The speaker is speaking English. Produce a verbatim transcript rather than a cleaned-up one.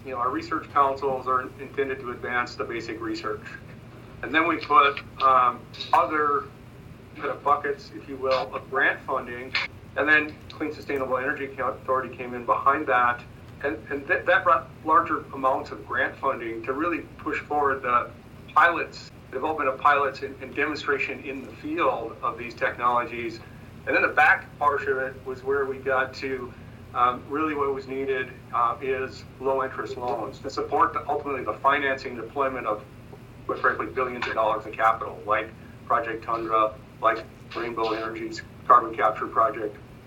you know, our research councils are intended to advance the basic research. And then we put um, other kind of buckets, if you will, of grant funding. And then Clean Sustainable Energy Authority came in behind that. And, and th- that brought larger amounts of grant funding to really push forward the pilots, development of pilots and, and demonstration in the field of these technologies. And then the back portion of it was where we got to um, really what was needed uh, is low interest loans to support the, ultimately the financing deployment of, quite frankly, billions of dollars in capital, like Project Tundra, like Rainbow Energy's carbon capture project.